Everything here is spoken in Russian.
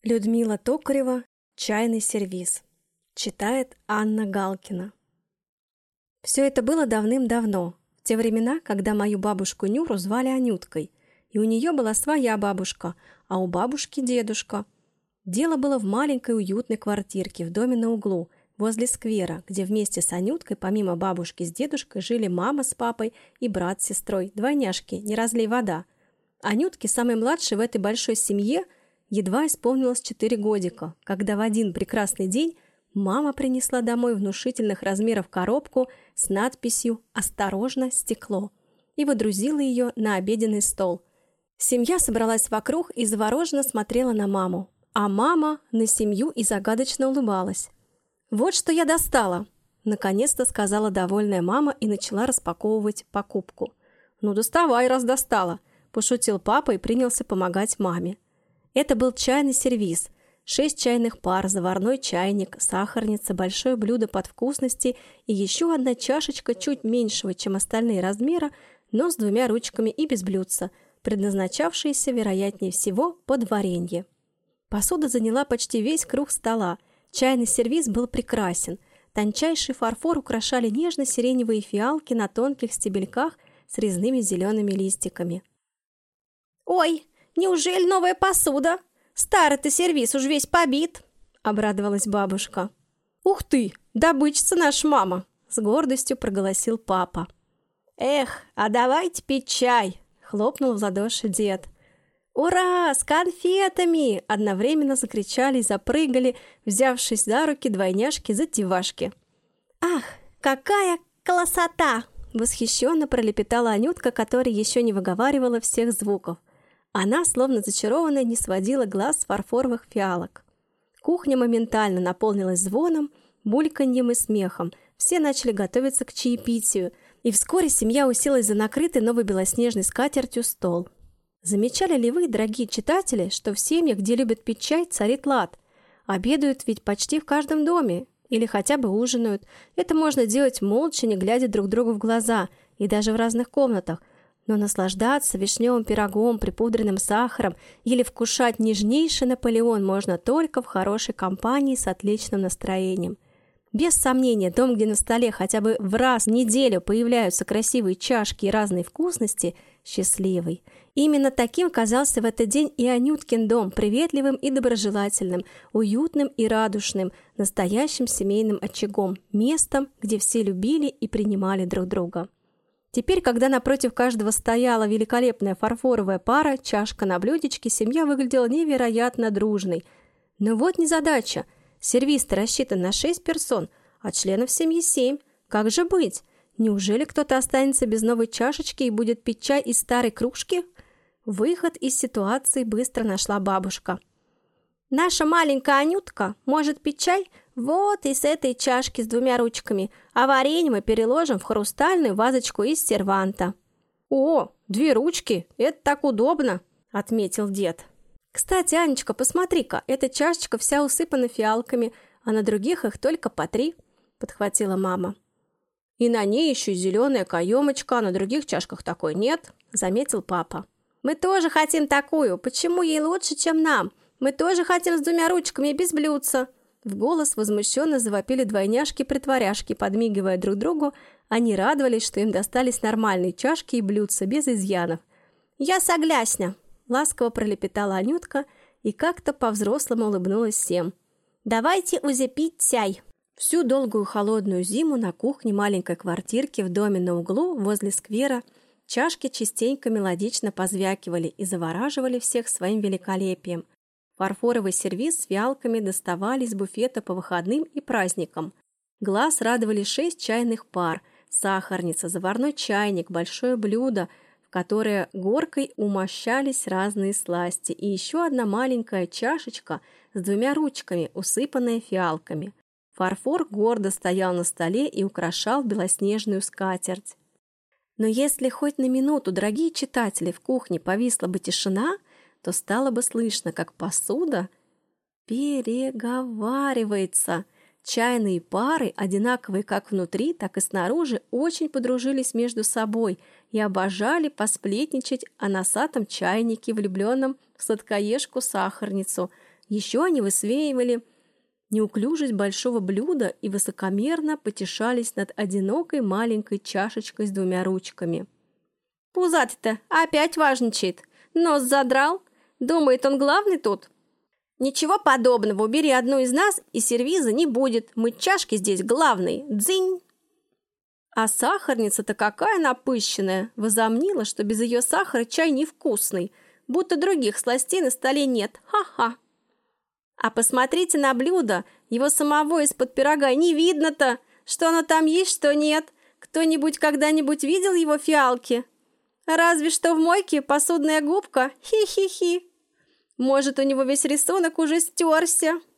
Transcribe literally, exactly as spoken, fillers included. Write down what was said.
Людмила Токарева «Чайный сервиз». Читает Анна Галкина. Все это было давным-давно, в те времена, когда мою бабушку Нюру звали Анюткой, и у нее была своя бабушка, а у бабушки дедушка. Дело было в маленькой уютной квартирке в доме на углу, возле сквера, где вместе с Анюткой, помимо бабушки с дедушкой, жили мама с папой и брат с сестрой, двойняшки, не разлей вода. Анютке, самой младшей в этой большой семье, едва исполнилось четыре годика, когда в один прекрасный день мама принесла домой внушительных размеров коробку с надписью «Осторожно, стекло» и водрузила ее на обеденный стол. Семья собралась вокруг и завороженно смотрела на маму, а мама на семью и загадочно улыбалась. «Вот что я достала!» – наконец-то сказала довольная мама и начала распаковывать покупку. «Ну, доставай, раз достала!» – пошутил папа и принялся помогать маме. Это был чайный сервиз. Шесть чайных пар, заварной чайник, сахарница, большое блюдо под вкусности и еще одна чашечка чуть меньшего, чем остальные размера, но с двумя ручками и без блюдца, предназначавшиеся, вероятнее всего, под варенье. Посуда заняла почти весь круг стола. Чайный сервиз был прекрасен. Тончайший фарфор украшали нежно-сиреневые фиалки на тонких стебельках с резными зелеными листиками. «Ой, неужели новая посуда? Старый-то сервиз уж весь побит!» — обрадовалась бабушка. «Ух ты, добычица наша мама!» — с гордостью проголосил папа. «Эх, а давайте пить чай!» — хлопнул в ладоши дед. «Ура! С конфетами!» — одновременно закричали и запрыгали, взявшись за руки двойняшки-затевашки. «Ах, какая красота!» — восхищенно пролепетала Анютка, которая еще не выговаривала всех звуков. Она, словно зачарованная, не сводила глаз с фарфоровых фиалок. Кухня моментально наполнилась звоном, бульканьем и смехом. Все начали готовиться к чаепитию, и вскоре семья уселась за накрытый новой белоснежной скатертью стол. Замечали ли вы, дорогие читатели, что в семьях, где любят пить чай, царит лад? Обедают ведь почти в каждом доме, или хотя бы ужинают. Это можно делать молча, не глядя друг другу в глаза, и даже в разных комнатах. Но наслаждаться вишневым пирогом, припудренным сахаром или вкушать нежнейший Наполеон можно только в хорошей компании с отличным настроением. Без сомнения, дом, где на столе хотя бы в раз в неделю появляются красивые чашки и разные вкусности, счастливый. Именно таким казался в этот день и Анюткин дом, приветливым и доброжелательным, уютным и радушным, настоящим семейным очагом, местом, где все любили и принимали друг друга. Теперь, когда напротив каждого стояла великолепная фарфоровая пара, чашка на блюдечке, семья выглядела невероятно дружной. Но вот незадача. Сервиз-то рассчитан на шесть персон, а членов семьи семь. Как же быть? Неужели кто-то останется без новой чашечки и будет пить чай из старой кружки? Выход из ситуации быстро нашла бабушка. «Наша маленькая Анютка может пить чай вот из этой чашки с двумя ручками, а варенье мы переложим в хрустальную вазочку из серванта». «О, две ручки, это так удобно!» — отметил дед. «Кстати, Анечка, посмотри-ка, эта чашечка вся усыпана фиалками, а на других их только по три», — подхватила мама. «И на ней еще зеленая каемочка, а на других чашках такой нет», — заметил папа. «Мы тоже хотим такую. Почему ей лучше, чем нам? Мы тоже хотим с двумя ручками и без блюдца!» В голос возмущенно завопили двойняшки-притворяшки, подмигивая друг другу. Они радовались, что им достались нормальные чашки и блюдца без изъянов. «Я согласна!» — ласково пролепетала Анютка и как-то по-взрослому улыбнулась всем. «Давайте уже пить чай!» Всю долгую холодную зиму на кухне маленькой квартирки в доме на углу возле сквера чашки частенько мелодично позвякивали и завораживали всех своим великолепием. Фарфоровый сервиз с фиалками доставали из буфета по выходным и праздникам. Глаз радовали шесть чайных пар, сахарница, заварной чайник, большое блюдо, в которое горкой умощались разные сласти, и еще одна маленькая чашечка с двумя ручками, усыпанная фиалками. Фарфор гордо стоял на столе и украшал белоснежную скатерть. Но если хоть на минуту, дорогие читатели, в кухне повисла бы тишина, то стало бы слышно, как посуда переговаривается. Чайные пары, одинаковые как внутри, так и снаружи, очень подружились между собой и обожали посплетничать о носатом чайнике, влюбленном в сладкоежку-сахарницу, Еще они высмеивали неуклюжесть большого блюда и высокомерно потешались над одинокой маленькой чашечкой с двумя ручками. «Пузатый-то опять важничает. Нос задрал. Думает, он главный тут?» «Ничего подобного. Убери одну из нас, и сервиза не будет. Мы чашки здесь главные. Дзынь!» А сахарница-то какая напыщенная. Возомнила, что без ее сахара чай невкусный, будто других сластей на столе нет. Ха-ха! А посмотрите на блюдо, его самого из-под пирога не видно-то, что оно там есть, что нет. Кто-нибудь когда-нибудь видел его фиалки? Разве что в мойке посудная губка. Хи-хи-хи. Может, у него весь рисунок уже стерся.